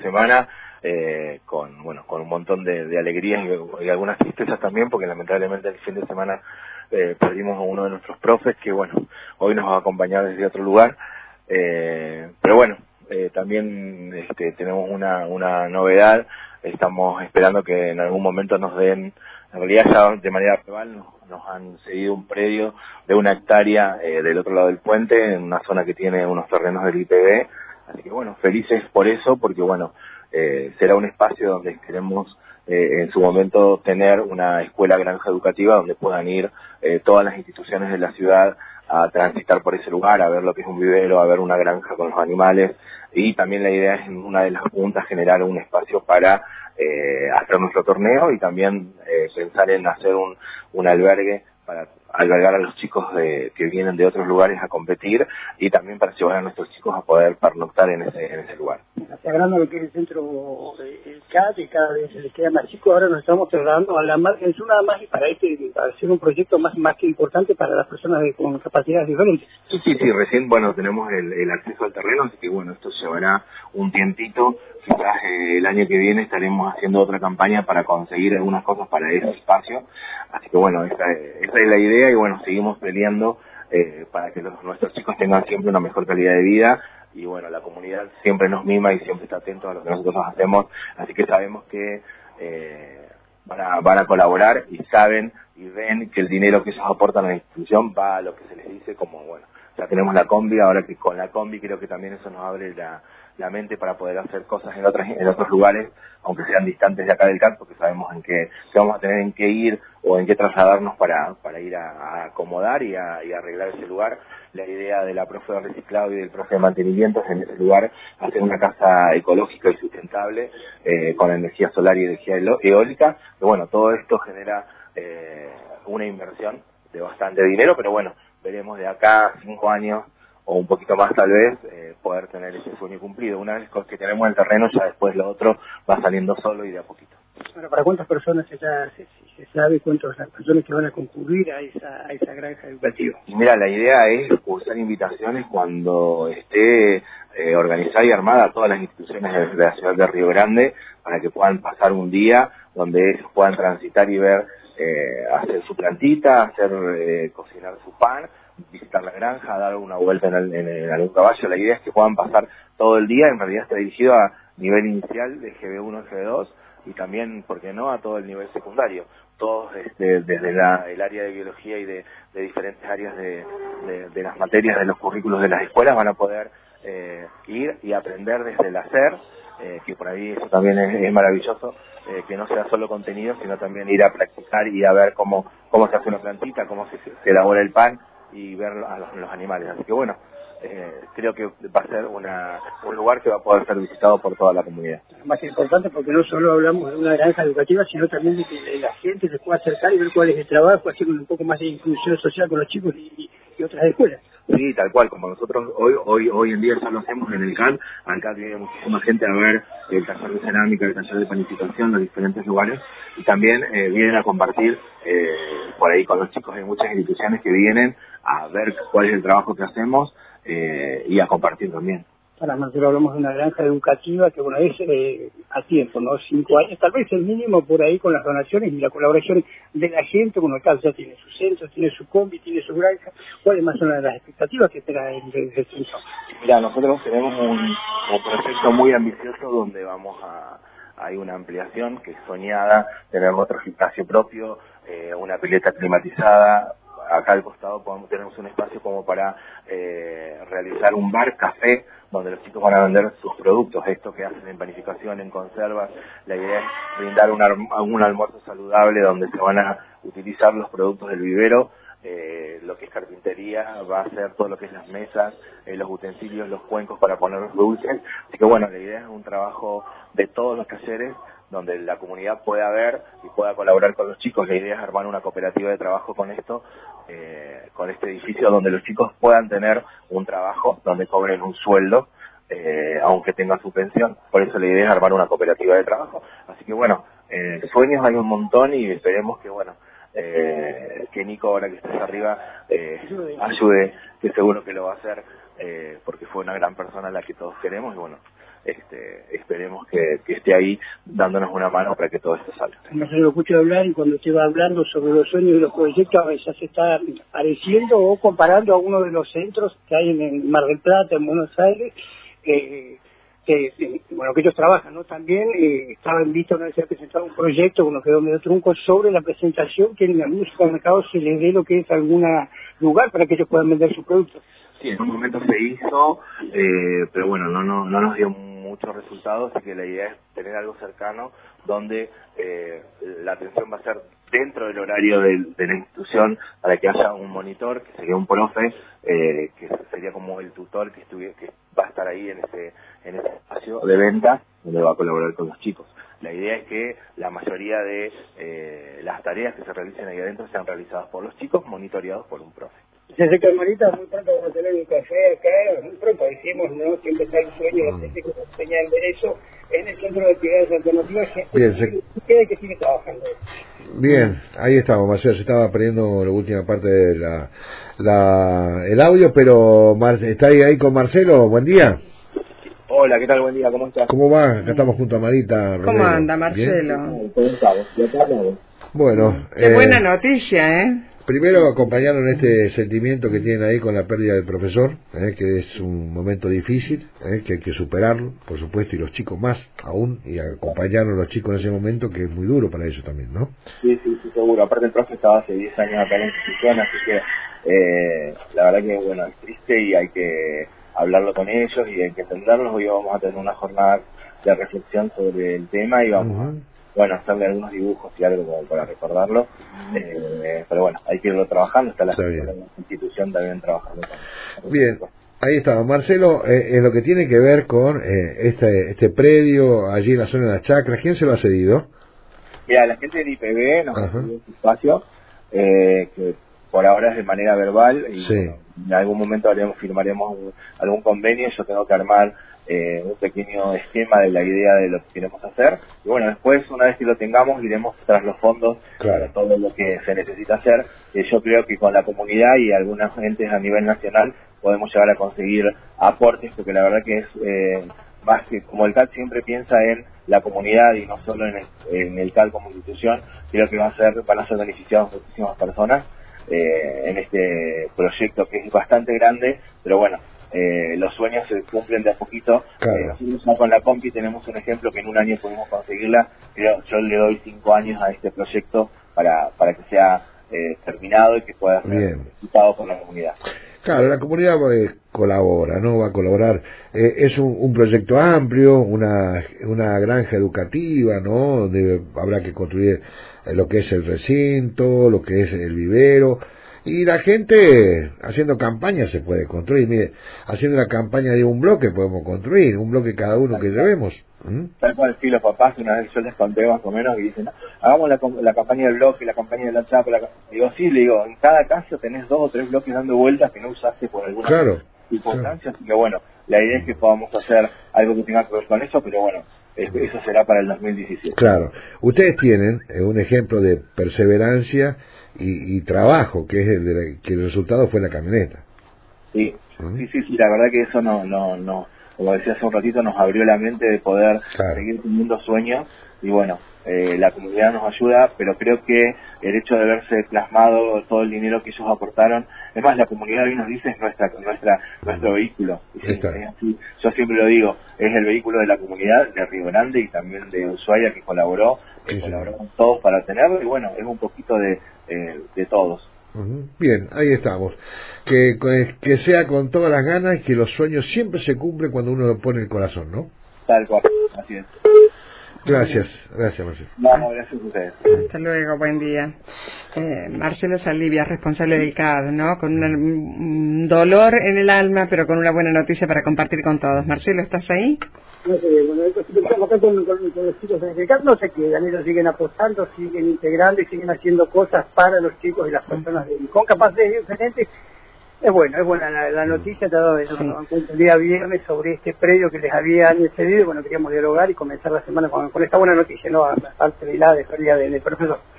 semana, con un montón de alegrías y algunas tristezas también, porque lamentablemente el fin de semana perdimos a uno de nuestros profes, que bueno, hoy nos va a acompañar desde otro lugar, pero bueno, también tenemos una novedad. Estamos esperando que en algún momento nos den, en realidad ya de manera verbal nos han cedido un predio de 1 hectárea del otro lado del puente, en una zona que tiene unos terrenos del IPB, así que bueno, felices por eso, porque bueno, será un espacio donde queremos en su momento tener una escuela granja educativa donde puedan ir todas las instituciones de la ciudad a transitar por ese lugar, a ver lo que es un vivero, a ver una granja con los animales, y también la idea es en una de las puntas generar un espacio para hacer nuestro torneo y también pensar en hacer un albergue para albergar a los chicos que vienen de otros lugares a competir y también para llevar a nuestros chicos a poder pernoctar en ese lugar. Se agranda lo que es el centro, el CAT, y cada vez se les queda más chico. Ahora nos estamos trasladando a la margen sur nada más, y para hacer un proyecto más que importante para las personas con capacidades diferentes. Sí, recién, bueno, tenemos el acceso al terreno, así que bueno, esto llevará un tiempito. Quizás el año que viene estaremos haciendo otra campaña para conseguir algunas cosas para ese espacio, así que bueno, esa es la idea, y bueno, seguimos peleando para que nuestros chicos tengan siempre una mejor calidad de vida, y bueno, la comunidad siempre nos mima y siempre está atento a lo que nosotros hacemos, así que sabemos que van a colaborar, y saben y ven que el dinero que ellos aportan a la institución va a lo que se les dice, como bueno, ya tenemos la combi, ahora que con la combi creo que también eso nos abre la mente para poder hacer cosas en otros lugares, aunque sean distantes de acá del CAT, porque sabemos que vamos a tener en qué ir o en qué trasladarnos para ir a acomodar y a arreglar ese lugar. La idea de la profe de reciclado y del profe de mantenimiento es en ese lugar hacer una casa ecológica y sustentable con energía solar y energía eólica. Pero bueno, todo esto genera una inversión de bastante dinero, pero bueno, veremos de acá a 5 años o un poquito más tal vez, poder tener ese sueño cumplido. Una vez que tenemos el terreno, ya después lo otro va saliendo solo y de a poquito. Bueno, ¿para cuántas personas se sabe cuántas las personas que van a concurrir a esa granja educativa? Y mira, la idea es usar invitaciones cuando esté organizada y armada a todas las instituciones de la ciudad de Río Grande, para que puedan pasar un día donde ellos puedan transitar y ver, hacer su plantita, cocinar su pan, visitar la granja, dar una vuelta en algún caballo. La idea es que puedan pasar todo el día. En realidad está dirigido a nivel inicial de GB1, GB2, y también, ¿por qué no?, a todo el nivel secundario. Todos desde el área de biología y de diferentes áreas de las materias de los currículos de las escuelas van a poder ir y aprender desde el hacer, que por ahí eso también es maravilloso, que no sea solo contenido, sino también ir a practicar y a ver cómo se hace una plantita, cómo se elabora el pan, y ver a los animales. Así que bueno, creo que va a ser un lugar que va a poder ser visitado por toda la comunidad. Más importante, porque no solo hablamos de una granja educativa, sino también de que la gente se pueda acercar y ver cuál es el trabajo, hacer un poco más de inclusión social con los chicos y otras escuelas. Sí, tal cual, como nosotros hoy en día ya lo hacemos en el CAT. Acá viene muchísima gente a ver el taller de cerámica, el taller de panificación, los diferentes lugares, y también vienen a compartir por ahí con los chicos. Hay muchas instituciones que vienen a ver cuál es el trabajo que hacemos y a compartir también. Para nosotros hablamos de una granja educativa que bueno, es a tiempo, ¿no? 5 años, tal vez el mínimo por ahí, con las donaciones y la colaboración de la gente. Bueno, acá ya tiene su centro, tiene su combi, tiene su granja. ¿Cuáles más son las expectativas que espera el centro? Mira, nosotros tenemos un proyecto muy ambicioso donde hay una ampliación que es soñada, tener otro gimnasio propio, una pileta climatizada. Acá al costado tenemos un espacio como para realizar un bar café donde los chicos van a vender sus productos, esto que hacen en panificación, en conservas. La idea es brindar un almuerzo saludable donde se van a utilizar los productos del vivero. Lo que es carpintería va a ser todo lo que es las mesas, los utensilios, los cuencos para poner los dulces. Así que bueno, la idea es un trabajo de todos los talleres donde la comunidad pueda ver y pueda colaborar con los chicos. La idea es armar una cooperativa de trabajo con esto, con este edificio, donde los chicos puedan tener un trabajo, donde cobren un sueldo, aunque tengan su pensión. Por eso la idea es armar una cooperativa de trabajo. Así que bueno, sueños hay un montón, y esperemos que bueno, que Nico, ahora que estás arriba, ayude, que seguro que lo va a hacer, porque fue una gran persona a la que todos queremos, y bueno, esperemos que esté ahí dándonos una mano para que todo esto salga. No se lo escucho hablar, y cuando usted va hablando sobre los sueños y los proyectos, a veces se está pareciendo o comparando a uno de los centros que hay en Mar del Plata, en Buenos Aires, que ellos trabajan, ¿no? También estaban vistos una vez se presentado un proyecto, uno quedó medio trunco, sobre la presentación que en algún supermercado se les dé lo que es algún lugar para que ellos puedan vender sus productos. Sí, en un momento se hizo, pero bueno, no nos dio muchos resultados, así que la idea es tener algo cercano donde la atención va a ser dentro del horario de la institución, para que haya un monitor, que sería un profe, que sería como el tutor que va a estar ahí en ese espacio de venta, donde va a colaborar con los chicos. La idea es que la mayoría de las tareas que se realicen ahí adentro sean realizadas por los chicos, monitoreados por un profe. Se acerca Marita, muy pronto vamos a tener un café acá, muy pronto decimos, ¿no? Siempre está el sueño de gente que nos enseña el derecho en el Centro de Actividades Alternativas, que sigue trabajando. Bien, ahí estamos, Marcelo, se estaba perdiendo la última parte de el audio, pero ¿está ahí con Marcelo? Buen día. Hola, ¿qué tal? Buen día, ¿cómo estás? ¿Cómo va? Acá estamos junto a Marita. ¿Cómo anda, Marcelo? ¿Cómo estamos? Bueno. Qué buena noticia, ¿eh? Primero acompañaron este sentimiento que tienen ahí con la pérdida del profesor, que es un momento difícil, que hay que superarlo, por supuesto, y los chicos más aún, y acompañaron a los chicos en ese momento, que es muy duro para ellos también, ¿no? Sí, seguro. Aparte el profe estaba hace 10 años acá en la institución, así que la verdad que, bueno, es triste y hay que hablarlo con ellos y hay que entenderlos. Hoy vamos a tener una jornada de reflexión sobre el tema y vamos a hacerle algunos dibujos y algo como para recordarlo, pero bueno, hay que irlo trabajando, está la institución también trabajando con bien. Ahí está, Marcelo, en lo que tiene que ver con este predio allí en la zona de las chacras, ¿quién se lo ha cedido? Mira, la gente del IPB nos ha cedido este espacio, que por ahora es de manera verbal, y en algún momento firmaremos algún convenio. Yo tengo que armar un pequeño esquema de la idea de lo que queremos hacer, y bueno, después, una vez que lo tengamos, iremos tras los fondos para todo lo que se necesita hacer. Yo creo que con la comunidad y algunas entes a nivel nacional podemos llegar a conseguir aportes, porque la verdad que es más que, como el CAD siempre piensa en la comunidad y no solo en el CAD como institución, creo que van a ser beneficiados muchísimas personas en este proyecto, que es bastante grande, pero bueno, los sueños se cumplen de a poquito. Nosotros con la Compi tenemos un ejemplo que en un año pudimos conseguirla, pero yo le doy 5 años a este proyecto para que sea terminado y que pueda ser disfrutado por la comunidad. Claro, la comunidad colabora, ¿no? Va a colaborar. Es un proyecto amplio, una granja educativa, ¿no? Donde habrá que construir lo que es el recinto, lo que es el vivero. Y la gente haciendo campaña se puede construir. Mire, haciendo la campaña de un bloque podemos construir, un bloque cada uno que llevemos. Tal cual, sí, los papás, una vez yo les conté más o menos, y dicen, hagamos la campaña del bloque, la campaña de la chapa. Digo, sí, le digo, en cada caso tenés 2 o 3 bloques dando vueltas que no usaste por alguna circunstancia, así que bueno, la idea es que podamos hacer algo que tenga que ver con eso, pero bueno, eso será para el 2017. Claro, ustedes tienen un ejemplo de perseverancia y trabajo, que es que el resultado fue la camioneta. Sí, la verdad que eso no, como decía hace un ratito, nos abrió la mente de poder seguir teniendo sueños, y bueno, la comunidad nos ayuda, pero creo que el hecho de verse plasmado todo el dinero que ellos aportaron, es más, la comunidad hoy nos dice es nuestro vehículo. Así, yo siempre lo digo, es el vehículo de la comunidad de Río Grande y también de Ushuaia, que colaboró con todos para tenerlo, y bueno, es un poquito de todos. Bien, ahí estamos. Que sea con todas las ganas, y que los sueños siempre se cumplen cuando uno lo pone el corazón, ¿no? Tal cual, así es. Gracias, Marcelo. No, gracias a ustedes. Hasta luego, buen día. Marcelo Saldivia, responsable del CAD, ¿no? Con un dolor en el alma, pero con una buena noticia para compartir con todos. Marcelo, ¿estás ahí? No sé, bueno, estamos acá con los chicos de el CAD, no se quedan, ellos siguen apostando, siguen integrando y siguen haciendo cosas para los chicos y las personas con capacidades diferentes. Es buena la noticia, dado el día viernes sobre este predio que les habían cedido. Bueno, queríamos dialogar y comenzar la semana con esta buena noticia, ¿no? Aparte de la pérdida del profesor.